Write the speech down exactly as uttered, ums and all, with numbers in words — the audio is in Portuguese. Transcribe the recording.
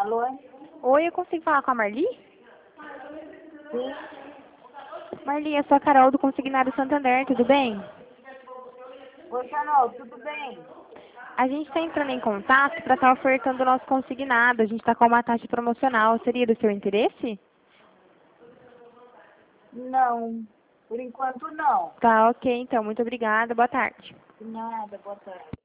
Alô? Oi, eu consigo falar com a Marli? Sim. Marli, eu sou a Carol do Consignado Santander, tudo bem? Oi, Carol, tudo bem? A gente está entrando em contato para estar ofertando o nosso consignado. A gente está com uma taxa promocional. Seria do seu interesse? Não, por enquanto não. Tá, ok, então. Muito obrigada. Boa tarde. Nada, boa tarde.